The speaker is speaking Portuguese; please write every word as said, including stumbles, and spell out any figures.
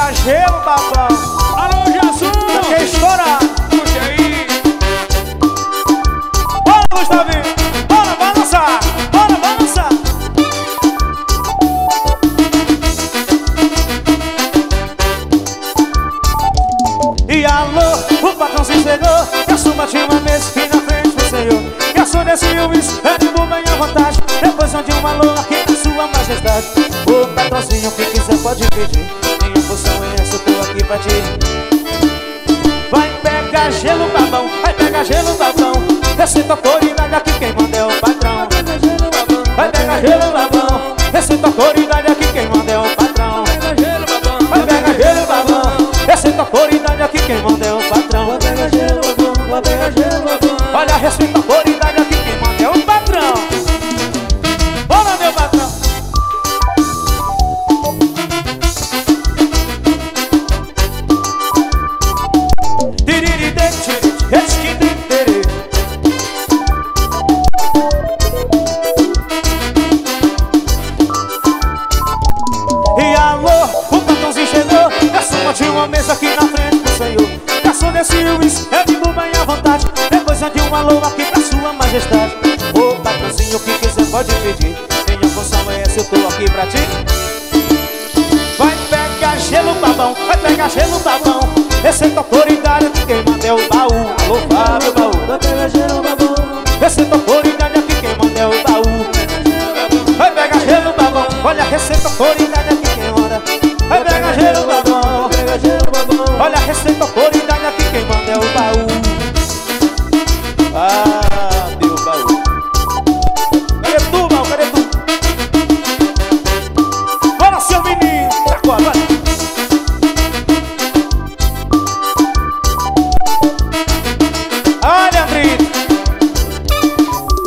pegar gelo, babão. Alô, Jesus! Quer estourar? Puxa aí! Bora, Gustavinho! Bora, vai lançar! Bora, vai lançar! E alô, o patrãozinho chegou. E a suma tinha uma mesa aqui na frente do senhor. E a sua desceu isso, é de boa à vontade. Depois onde um alô aqui na sua majestade. O patrãozinho, o que quiser pode pedir. Minha função é essa, eu tô aqui pra ti. Vai pegar gelo, babão, vai pegar gelo, babão. Receita autoridade, aqui quem manda é o patrão. Vai pegar gelo, babão. Receita autoridade, aqui quem manda é o patrão. Vai pegar gelo, babão. Receita autoridade, aqui quem manda é o patrão. Vai pegar gelo, babão, vai pegar gelo, babão. Olha, receita autoridade, aqui quem manda é o patrão. Bora, meu patrão. E alô, o patrãozinho chegou. E a suma tinha uma mesa aqui na frente do senhor. Garçom desceu isso, é de boa à vontade. Depois ande um alô aqui pra sua majestade. Ô patrãozinho, o que quiser pode pedir. Minha função é essa, eu tô aqui pra ti. Vai pegar gelo, babão, vai pegar gelo, babão. Receita autoridade, aqui quem manda é o baú. Alô, Fábio, baú. Vai pegar gelo, babão. Receita autoridade, aqui quem manda é o baú. Vai pegar gelo, babão. Olha a receita autoridade.